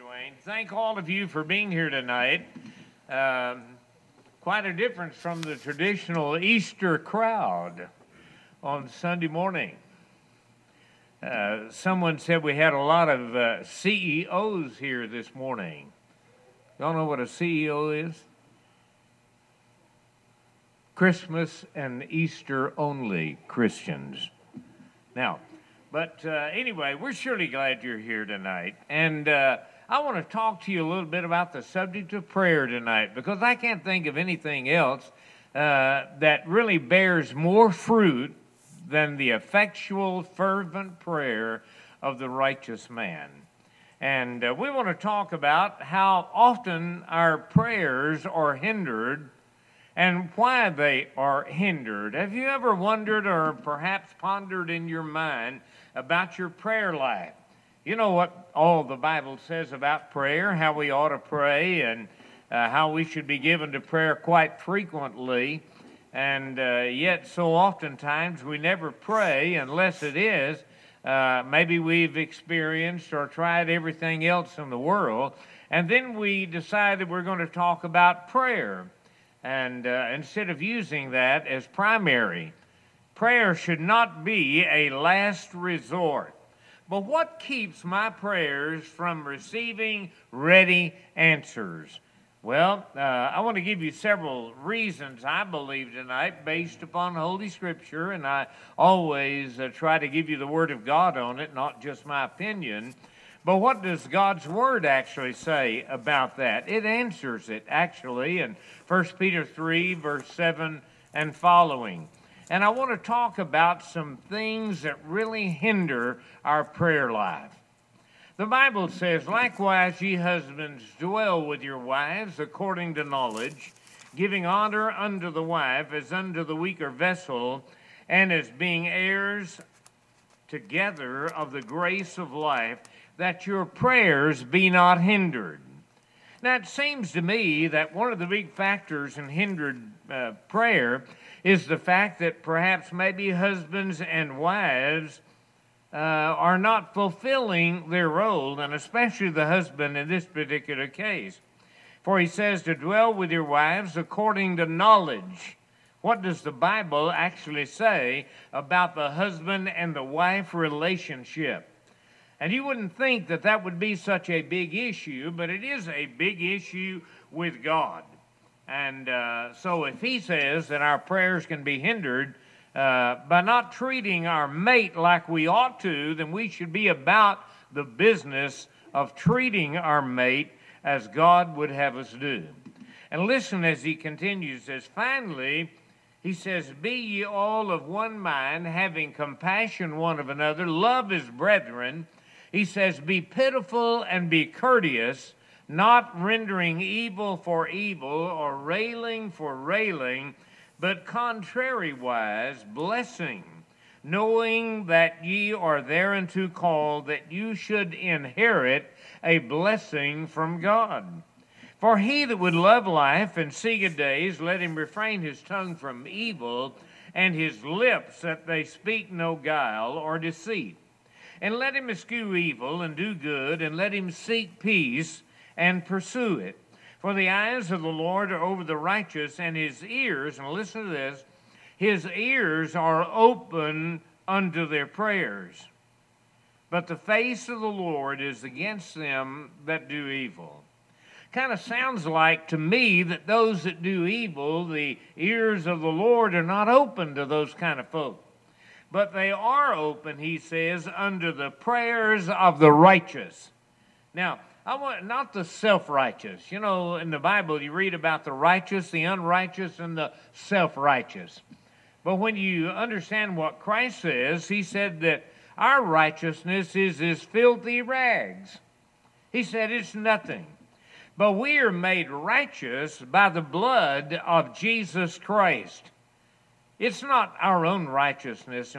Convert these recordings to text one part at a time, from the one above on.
Dwayne. Thank all of you for being here tonight. Quite a difference from the traditional Easter crowd on Sunday morning. Someone said we had a lot of CEOs here this morning. Y'all know what a CEO is? Christmas and Easter only Christians. Now, but anyway, we're surely glad you're here tonight. And I want to talk to you a little bit about the subject of prayer tonight, because I can't think of anything else that really bears more fruit than the effectual, fervent prayer of the righteous man. And we want to talk about how often our prayers are hindered and why they are hindered. Have you ever wondered or perhaps pondered in your mind about your prayer life? You know what all the Bible says about prayer, how we ought to pray, and how we should be given to prayer quite frequently. And yet so oftentimes we never pray unless it is maybe we've experienced or tried everything else in the world. And then we decide that we're going to talk about prayer. And instead of using that as primary, prayer should not be a last resort. But what keeps my prayers from receiving ready answers? Well, I want to give you several reasons, I believe, tonight, based upon Holy Scripture, and I always try to give you the Word of God on it, not just my opinion. But what does God's Word actually say about that? It answers it, actually, in 1 Peter 3, verse 7 and following. And I want to talk about some things that really hinder our prayer life. The Bible says, "Likewise, ye husbands, dwell with your wives according to knowledge, giving honor unto the wife as unto the weaker vessel, and as being heirs together of the grace of life, that your prayers be not hindered." Now, it seems to me that one of the big factors in hindered prayer is the fact that perhaps maybe husbands and wives are not fulfilling their role, and especially the husband in this particular case. For he says to dwell with your wives according to knowledge. What does the Bible actually say about the husband and the wife relationship? And you wouldn't think that that would be such a big issue, but it is a big issue with God. And so if he says that our prayers can be hindered by not treating our mate like we ought to, then we should be about the business of treating our mate as God would have us do. And listen as he continues, says, "Finally, he says, be ye all of one mind, having compassion one of another, love as brethren." He says, "Be pitiful and be courteous, not rendering evil for evil or railing for railing, but contrariwise blessing, knowing that ye are thereunto called, that you should inherit a blessing from God. For he that would love life and see good days, let him refrain his tongue from evil, and his lips that they speak no guile or deceit. And let him eschew evil and do good, and let him seek peace and pursue it. For the eyes of the Lord are over the righteous, and his ears," and listen to this, "his ears are open unto their prayers. But the face of the Lord is against them that do evil." Kind of sounds like to me that those that do evil, the ears of the Lord are not open to those kind of folk. But they are open, he says, unto the prayers of the righteous. Now, I want not the self-righteous. You know, in the Bible you read about the righteous, the unrighteous, and the self-righteous. But when you understand what Christ says, he said that our righteousness is as filthy rags. He said it's nothing. But we are made righteous by the blood of Jesus Christ. It's not our own righteousness,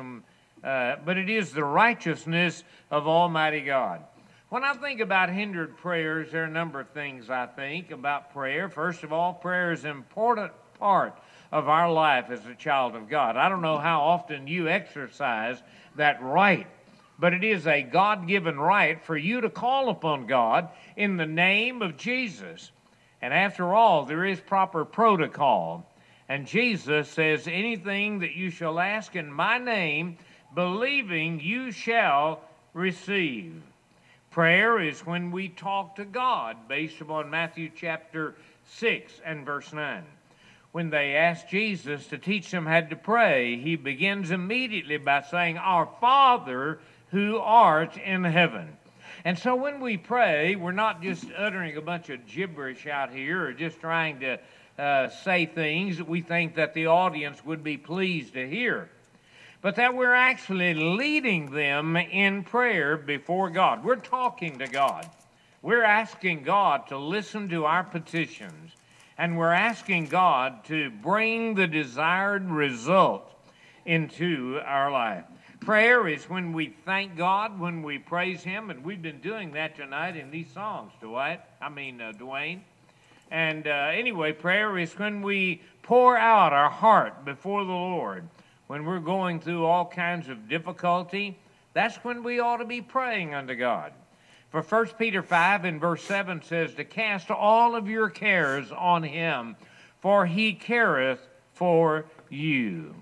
but it is the righteousness of Almighty God. When I think about hindered prayers, there are a number of things I think about prayer. First of all, prayer is an important part of our life as a child of God. I don't know how often you exercise that right but it is a God-given right for you to call upon God in the name of Jesus. And after all, there is proper protocol. And Jesus says, anything that you shall ask in my name, believing you shall receive. Prayer is when we talk to God, based upon Matthew chapter 6 and verse 9. When they asked Jesus to teach them how to pray, he begins immediately by saying, Our Father who art in heaven. And so when we pray, we're not just uttering a bunch of gibberish out here or just trying to say things that we think that the audience would be pleased to hear, but that we're actually leading them in prayer before God. We're talking to God. We're asking God to listen to our petitions, and we're asking God to bring the desired result into our life. Prayer is when we thank God, when we praise Him, and we've been doing that tonight in these songs, Dwayne. And anyway, prayer is when we pour out our heart before the Lord. When we're going through all kinds of difficulty, that's when we ought to be praying unto God. For 1 Peter 5 and verse 7 says, to cast all of your cares on Him, for He careth for you.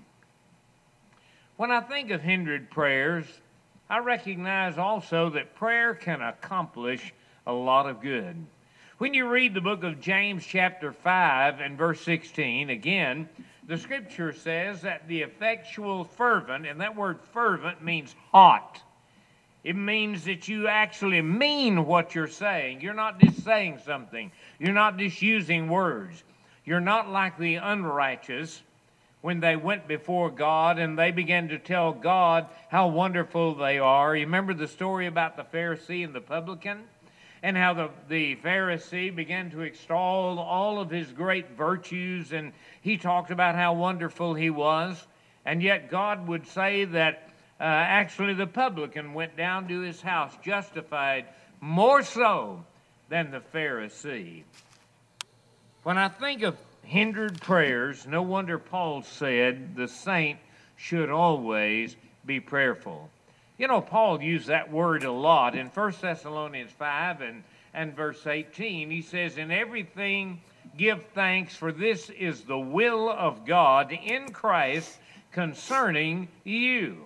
When I think of hindered prayers, I recognize also that prayer can accomplish a lot of good. When you read the book of James chapter 5 and verse 16, again, the scripture says that the effectual fervent, and that word fervent means hot. It means that you actually mean what you're saying. You're not just saying something. You're not just using words. You're not like the unrighteous when they went before God and they began to tell God how wonderful they are. You remember the story about the Pharisee and the publican? And how the Pharisee began to extol all of his great virtues, and he talked about how wonderful he was. And yet God would say that actually the publican went down to his house justified more so than the Pharisee. When I think of hindered prayers, no wonder Paul said the saint should always be prayerful. You know, Paul used that word a lot. In 1 Thessalonians 5 and verse 18, he says, in everything give thanks, for this is the will of God in Christ concerning you.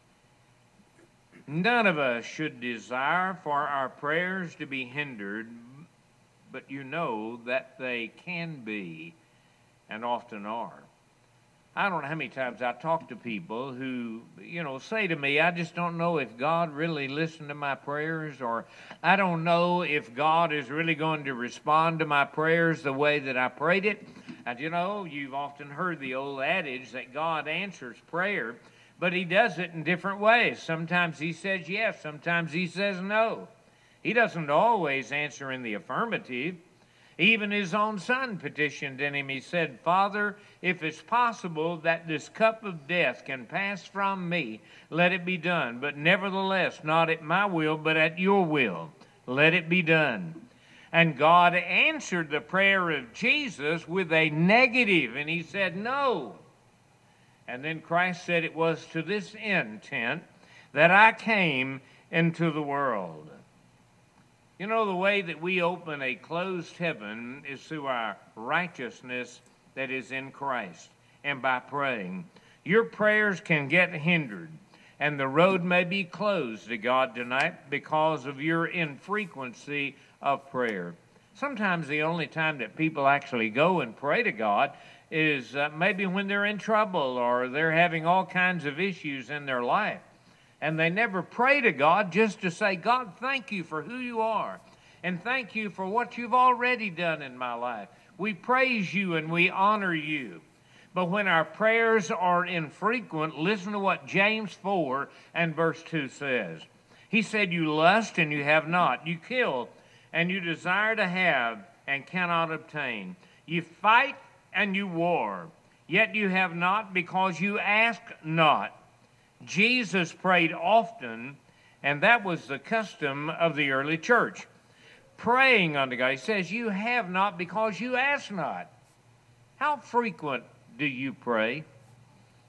None of us should desire for our prayers to be hindered, but you know that they can be and often are. I don't know how many times I talk to people who, say to me, I just don't know if God really listened to my prayers, or I don't know if God is really going to respond to my prayers the way that I prayed it. And you've often heard the old adage that God answers prayer, but He does it in different ways. Sometimes He says yes, sometimes He says no. He doesn't always answer in the affirmative. Even His own Son petitioned in Him. He said, Father, if it's possible that this cup of death can pass from me, let it be done. But nevertheless, not at my will, but at your will. Let it be done. And God answered the prayer of Jesus with a negative, and He said, no. And then Christ said, it was to this intent that I came into the world. You know, the way that we open a closed heaven is through our righteousness that is in Christ and by praying. Your prayers can get hindered, and the road may be closed to God tonight because of your infrequency of prayer. Sometimes the only time that people actually go and pray to God is maybe when they're in trouble or they're having all kinds of issues in their life. And they never pray to God just to say, God, thank you for who you are. And thank you for what you've already done in my life. We praise you and we honor you. But when our prayers are infrequent, listen to what James 4 and verse 2 says. He said, you lust and you have not. You kill and you desire to have and cannot obtain. You fight and you war, yet you have not because you ask not. Jesus prayed often, and that was the custom of the early church. Praying unto God. He says, you have not because you ask not. How frequent do you pray?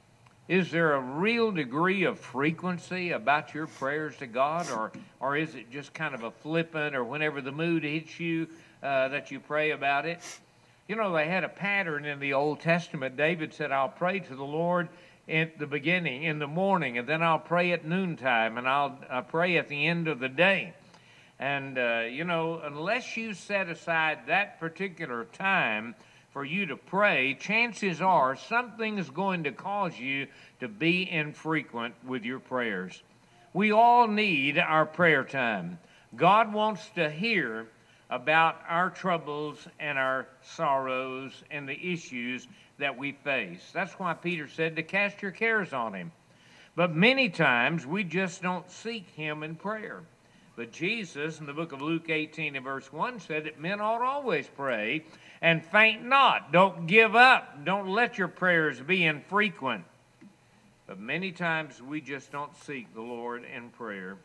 Is there a real degree of frequency about your prayers to God, or is it just kind of a flippant, or whenever the mood hits you that you pray about it? You know, they had a pattern in the Old Testament. David said, I'll pray to the Lord at the beginning, in the morning, and then I'll pray at noontime, and I'll pray at the end of the day. And, unless you set aside that particular time for you to pray, chances are something is going to cause you to be infrequent with your prayers. We all need our prayer time. God wants to hear about our troubles and our sorrows and the issues that we face. That's why Peter said to cast your cares on him. But many times we just don't seek him in prayer. But Jesus, in the book of Luke 18 and verse 1, said that men ought always pray and faint not. Don't give up. Don't let your prayers be infrequent. But many times we just don't seek the Lord in prayer.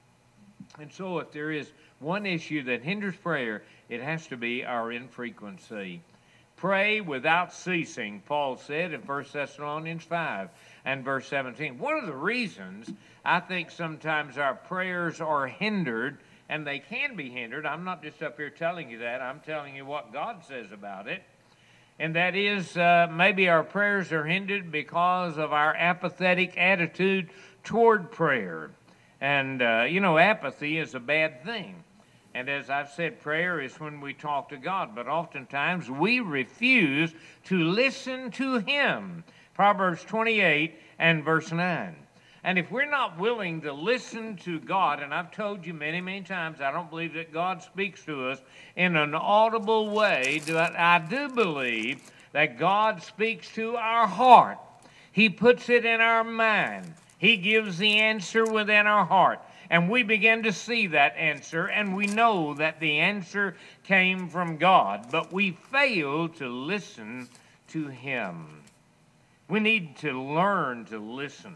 And so if there is one issue that hinders prayer, it has to be our infrequency. Pray without ceasing, Paul said in 1 Thessalonians 5 and verse 17. One of the reasons I think sometimes our prayers are hindered, and they can be hindered, I'm not just up here telling you that, I'm telling you what God says about it, and that is maybe our prayers are hindered because of our apathetic attitude toward prayer. And, apathy is a bad thing. And as I've said, prayer is when we talk to God, but oftentimes we refuse to listen to Him. Proverbs 28 and verse 9. And if we're not willing to listen to God, and I've told you many, many times, I don't believe that God speaks to us in an audible way, but I do believe that God speaks to our heart. He puts it in our mind. He gives the answer within our heart. And we begin to see that answer, and we know that the answer came from God, but we fail to listen to Him. We need to learn to listen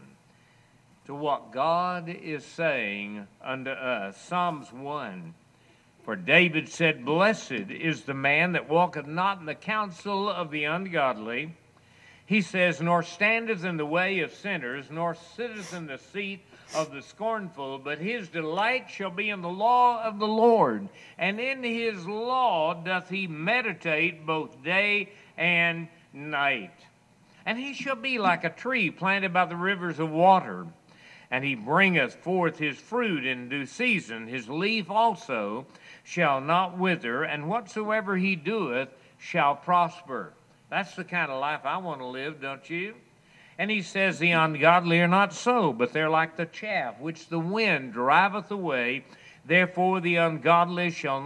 to what God is saying unto us. Psalms 1, for David said, Blessed is the man that walketh not in the counsel of the ungodly. He says, nor standeth in the way of sinners, nor sitteth in the seat of the scornful, but his delight shall be in the law of the Lord, and in his law doth he meditate both day and night. And he shall be like a tree planted by the rivers of water, and he bringeth forth his fruit in due season. His leaf also shall not wither, and whatsoever he doeth shall prosper. That's the kind of life I want to live, don't you? And he says, the ungodly are not so, but they're like the chaff which the wind driveth away. Therefore the ungodly shall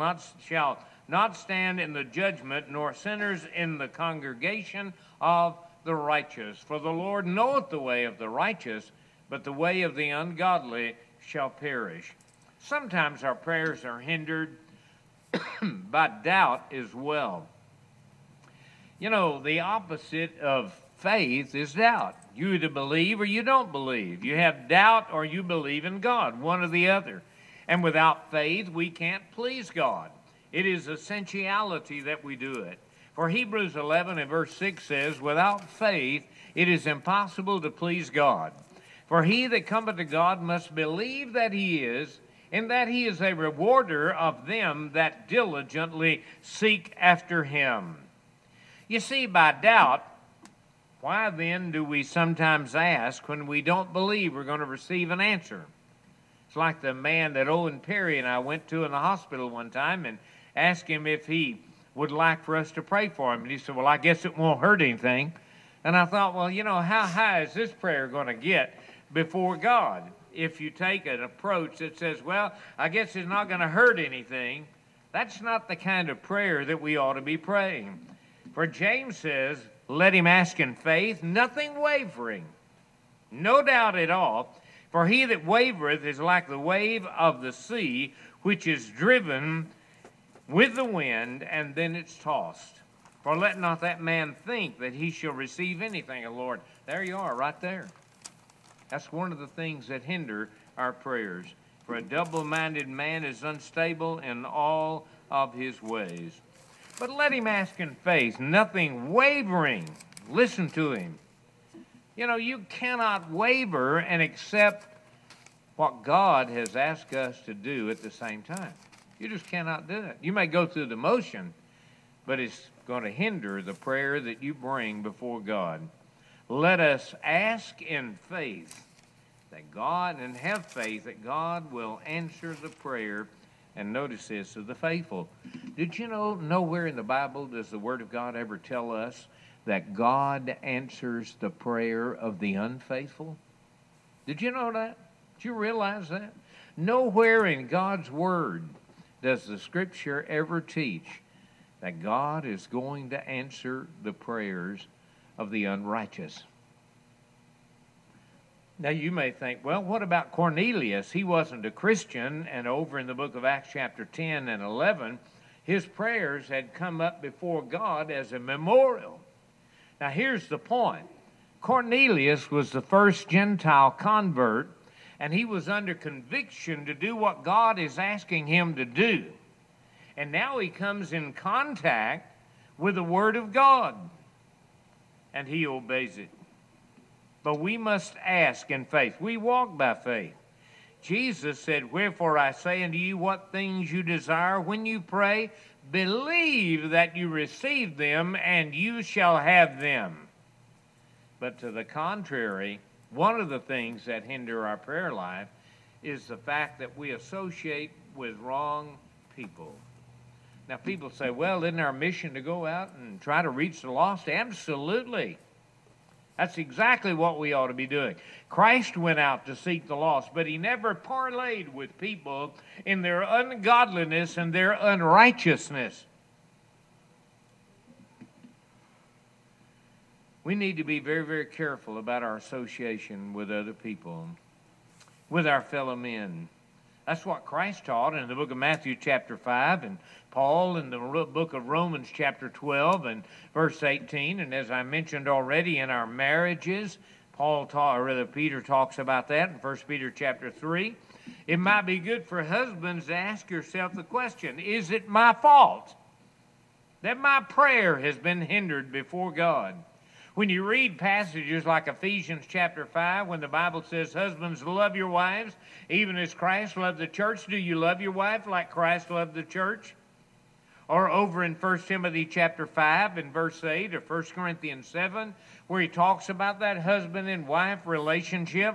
not stand in the judgment, nor sinners in the congregation of the righteous. For the Lord knoweth the way of the righteous, but the way of the ungodly shall perish. Sometimes our prayers are hindered by doubt as well. You know, the opposite of faith is doubt. You either believe or you don't believe. You have doubt or you believe in God, one or the other. And without faith, we can't please God. It is essentiality that we do it. For Hebrews 11 and verse 6 says, without faith, it is impossible to please God. For he that cometh to God must believe that he is, and that he is a rewarder of them that diligently seek after him. You see, by doubt, why then do we sometimes ask when we don't believe we're going to receive an answer? It's like the man that Owen Perry and I went to in the hospital one time and asked him if he would like for us to pray for him. And he said, well, I guess it won't hurt anything. And I thought, well, you know, how high is this prayer going to get before God? If you take an approach that says, well, I guess it's not going to hurt anything, that's not the kind of prayer that we ought to be praying. For James says, let him ask in faith, nothing wavering, no doubt at all. For he that wavereth is like the wave of the sea, which is driven with the wind, and then it's tossed. For let not that man think that he shall receive anything of the Lord. There you are, right there. That's one of the things that hinder our prayers. For a double-minded man is unstable in all of his ways. But let him ask in faith, nothing wavering. Listen to him. You know, you cannot waver and accept what God has asked us to do at the same time. You just cannot do it. You may go through the motion, but it's going to hinder the prayer that you bring before God. Let us ask in faith that God, and have faith that God will answer the prayer, and notice this, of the faithful. Did you know nowhere in the Bible does the Word of God ever tell us that God answers the prayer of the unfaithful? Did you know that? Did you realize that? Nowhere in God's Word does the Scripture ever teach that God is going to answer the prayers of the unrighteous. Now you may think, well, what about Cornelius? He wasn't a Christian, and over in the book of Acts chapter 10 and 11, his prayers had come up before God as a memorial. Now here's the point. Cornelius was the first Gentile convert, and he was under conviction to do what God is asking him to do. And now he comes in contact with the Word of God, and he obeys it. But we must ask in faith. We walk by faith. Jesus said, "Wherefore I say unto you, what things you desire when you pray, believe that you receive them, and you shall have them." But to the contrary, one of the things that hinder our prayer life is the fact that we associate with wrong people. Now, people say, well, isn't our mission to go out and try to reach the lost? Absolutely. That's exactly what we ought to be doing. Christ went out to seek the lost, but he never parlayed with people in their ungodliness and their unrighteousness. We need to be very, very careful about our association with other people, with our fellow men. That's what Christ taught in the book of Matthew chapter 5, and Paul in the book of Romans chapter 12 and verse 18. And as I mentioned already, in our marriages, Peter talks about that in 1 Peter chapter 3. It might be good for husbands to ask yourself the question, is it my fault that my prayer has been hindered before God? When you read passages like Ephesians chapter 5, when the Bible says, husbands, love your wives, even as Christ loved the church, do you love your wife like Christ loved the church? Or over in 1 Timothy chapter 5 and verse 8, or 1 Corinthians 7, where he talks about that husband and wife relationship.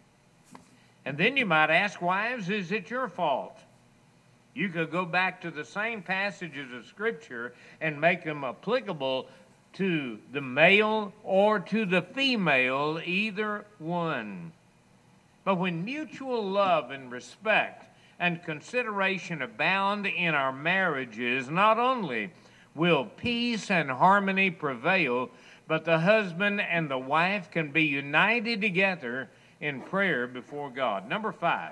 And then you might ask, wives, is it your fault? You could go back to the same passages of Scripture and make them applicable to the male or to the female, either one. But when mutual love and respect and consideration abound in our marriages, not only will peace and harmony prevail, but the husband and the wife can be united together in prayer before God. Number 5,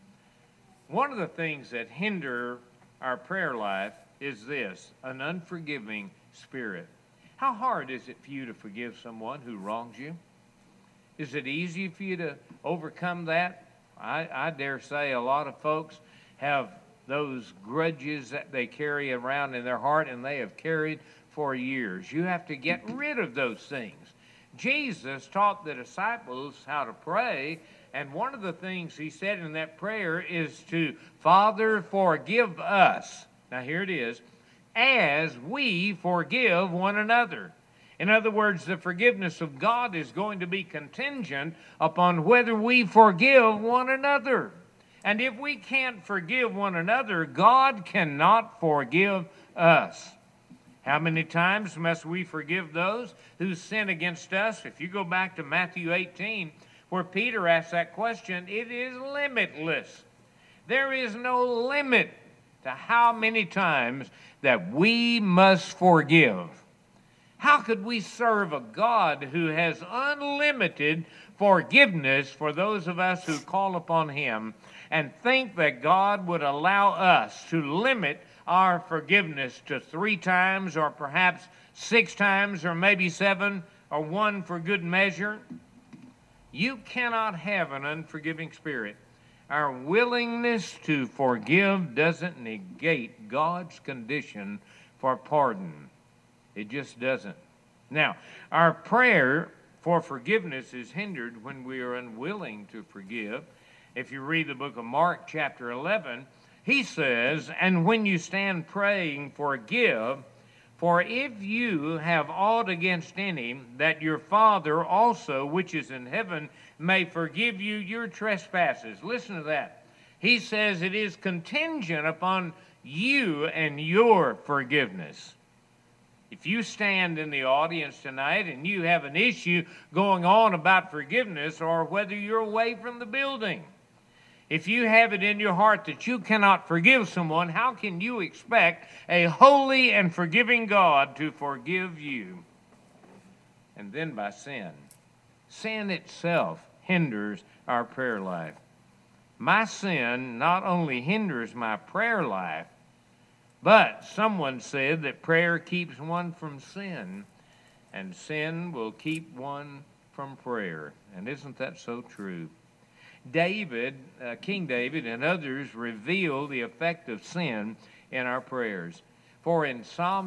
one of the things that hinder our prayer life is this, an unforgiving spirit. How hard is it for you to forgive someone who wrongs you? Is it easy for you to overcome that? I dare say a lot of folks have those grudges that they carry around in their heart, and they have carried for years. You have to get rid of those things. Jesus taught the disciples how to pray, and one of the things he said in that prayer is to, Father, forgive us. Now here it is. As we forgive one another. In other words, the forgiveness of God is going to be contingent upon whether we forgive one another. And if we can't forgive one another, God cannot forgive us. How many times must we forgive those who sin against us? If you go back to Matthew 18, where Peter asked that question, it is limitless. There is no limit to how many times that we must forgive. How could we serve a God who has unlimited forgiveness for those of us who call upon him and think that God would allow us to limit our forgiveness to 3 times or perhaps 6 times or maybe 7 or 1 for good measure? You cannot have an unforgiving spirit. Our willingness to forgive doesn't negate God's condition for pardon. It just doesn't. Now, our prayer For forgiveness is hindered when we are unwilling to forgive. If you read the book of Mark, chapter 11, he says, and when you stand praying, forgive, for if you have aught against any, that your Father also, which is in heaven, may forgive you your trespasses. Listen to that. He says it is contingent upon you and your forgiveness. If you stand in the audience tonight and you have an issue going on about forgiveness, or whether you're away from the building, if you have it in your heart that you cannot forgive someone, how can you expect a holy and forgiving God to forgive you? And then by sin. Sin itself hinders our prayer life. My sin not only hinders my prayer life, but someone said that prayer keeps one from sin, and sin will keep one from prayer. And isn't that so true? David, King David, and others reveal the effect of sin in our prayers. For in Psalm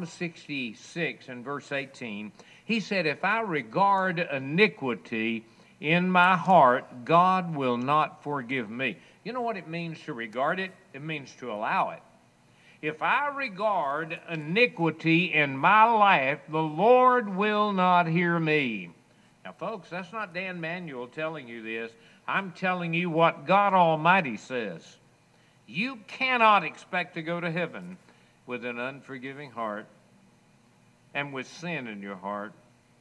66 and verse 18, he said, if I regard iniquity in my heart, God will not forgive me. You know what it means to regard it? It means to allow it. If I regard iniquity in my life, the Lord will not hear me. Now, folks, that's not Dan Manuel telling you this. I'm telling you what God Almighty says. You cannot expect to go to heaven with an unforgiving heart and with sin in your heart.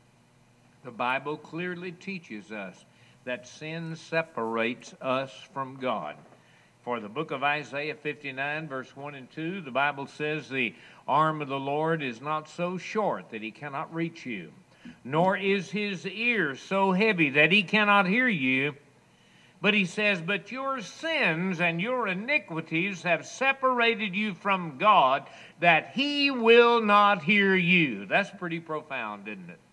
The Bible clearly teaches us that sin separates us from God. For the book of Isaiah 59, verse 1 and 2, the Bible says, the arm of the Lord is not so short that he cannot reach you, nor is his ear so heavy that he cannot hear you. But he says, but your sins and your iniquities have separated you from God, that he will not hear you. That's pretty profound, isn't it?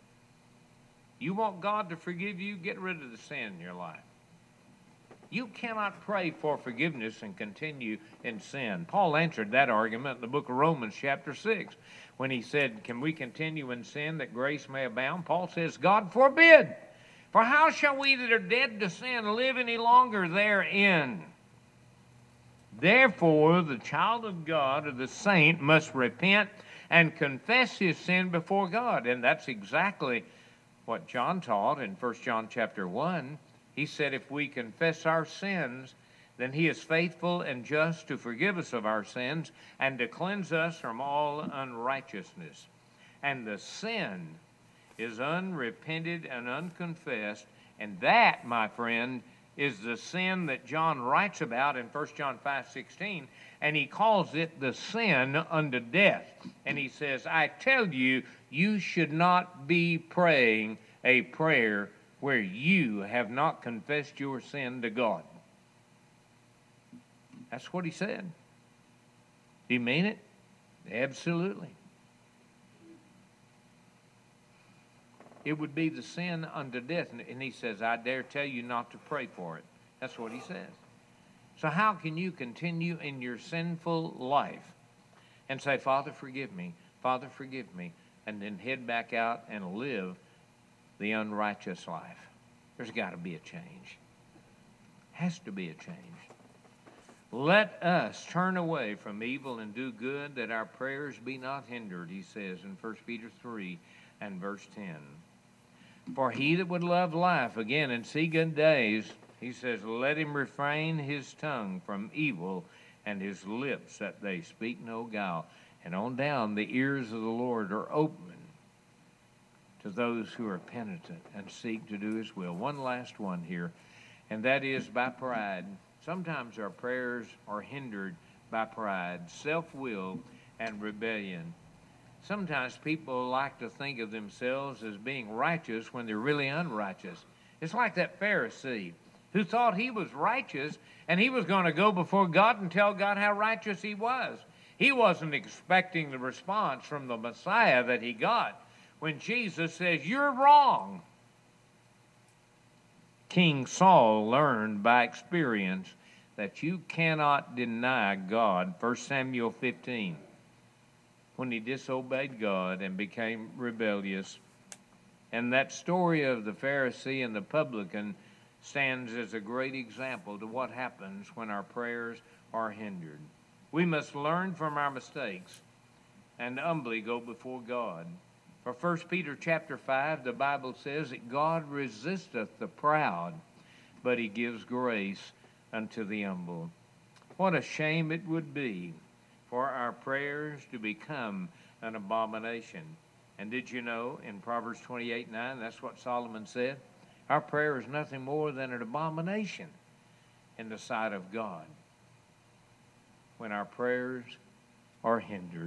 You want God to forgive you? Get rid of the sin in your life. You cannot pray for forgiveness and continue in sin. Paul answered that argument in the book of Romans chapter 6 when he said, can we continue in sin that grace may abound? Paul says, God forbid. For how shall we that are dead to sin live any longer therein? Therefore, the child of God or the saint must repent and confess his sin before God. And that's exactly what John taught in 1 John chapter 1. He said, if we confess our sins, then he is faithful and just to forgive us of our sins and to cleanse us from all unrighteousness. And the sin is unrepented and unconfessed, and that, my friend, is the sin that John writes about in 1 John 5:16, and he calls it the sin unto death. And he says, I tell you, you should not be praying a prayer where you have not confessed your sin to God. That's what he said. Do you mean it? Absolutely. It would be the sin unto death. And he says, I dare tell you not to pray for it. That's what he says. So how can you continue in your sinful life and say, Father, forgive me, and then head back out and live the unrighteous life? There's got to be a change. Has to be a change. Let us turn away from evil and do good, that our prayers be not hindered, he says in 1 Peter 3 and verse 10. For he that would love life, again, and see good days, he says, let him refrain his tongue from evil and his lips that they speak no guile. And on down, the ears of the Lord are open to those who are penitent and seek to do his will. One last one here, and that is by pride. Sometimes our prayers are hindered by pride, self-will, and rebellion. Sometimes people like to think of themselves as being righteous when they're really unrighteous. It's like that Pharisee who thought he was righteous and he was going to go before God and tell God how righteous he was. He wasn't expecting the response from the Messiah that he got when Jesus says, you're wrong. King Saul learned by experience that you cannot deny God. 1 Samuel 15. When he disobeyed God and became rebellious And that story of the Pharisee and the publican stands as a great example to what happens when our prayers are hindered. We must learn from our mistakes and humbly go before God. For 1 Peter chapter 5, the Bible says that God resisteth the proud, but he gives grace unto the humble. What a shame it would be for our prayers to become an abomination. And did you know in Proverbs 28:9, that's what Solomon said? Our prayer is nothing more than an abomination in the sight of God when our prayers are hindered.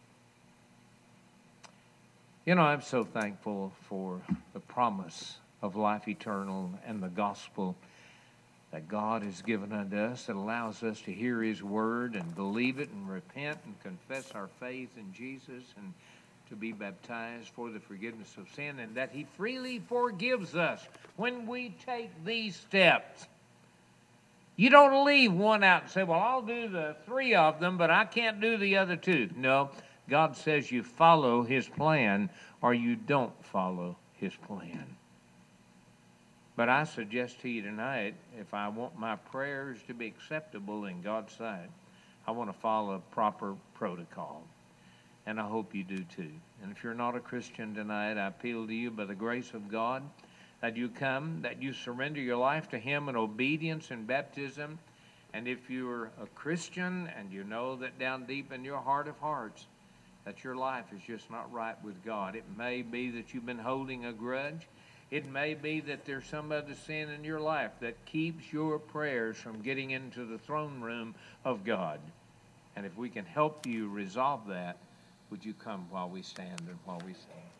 You know, I'm so thankful for the promise of life eternal and the gospel that God has given unto us that allows us to hear his word and believe it and repent and confess our faith in Jesus and to be baptized for the forgiveness of sin, and that he freely forgives us when we take these steps. You don't leave one out and say, well, I'll do the 3 of them, but I can't do the other 2. No, God says you follow his plan or you don't follow his plan. But I suggest to you tonight, if I want my prayers to be acceptable in God's sight, I want to follow proper protocol. And I hope you do too. And if you're not a Christian tonight, I appeal to you by the grace of God that you come, that you surrender your life to him in obedience and baptism. And if you're a Christian and you know that down deep in your heart of hearts that your life is just not right with God, it may be that you've been holding a grudge. It may be that there's some other sin in your life that keeps your prayers from getting into the throne room of God. And if we can help you resolve that, would you come while we stand and while we sing?